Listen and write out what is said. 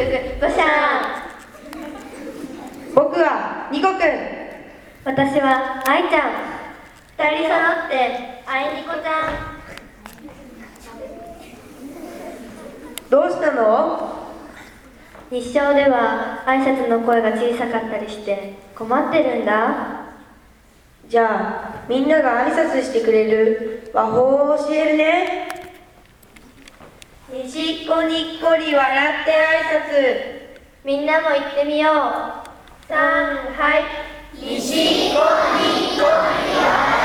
ぐごしゃ僕はニコくん。 私は愛ちゃん。二人揃って愛ニコちゃん。 どうしたの？ 日照では挨拶の声が小さかったりして困ってるんだ。 じゃあみんなが挨拶してくれる和法を教えるね。にしっこにっこり笑って挨拶。 みんなも言ってみよう。さんはい。 にしっこにっこり笑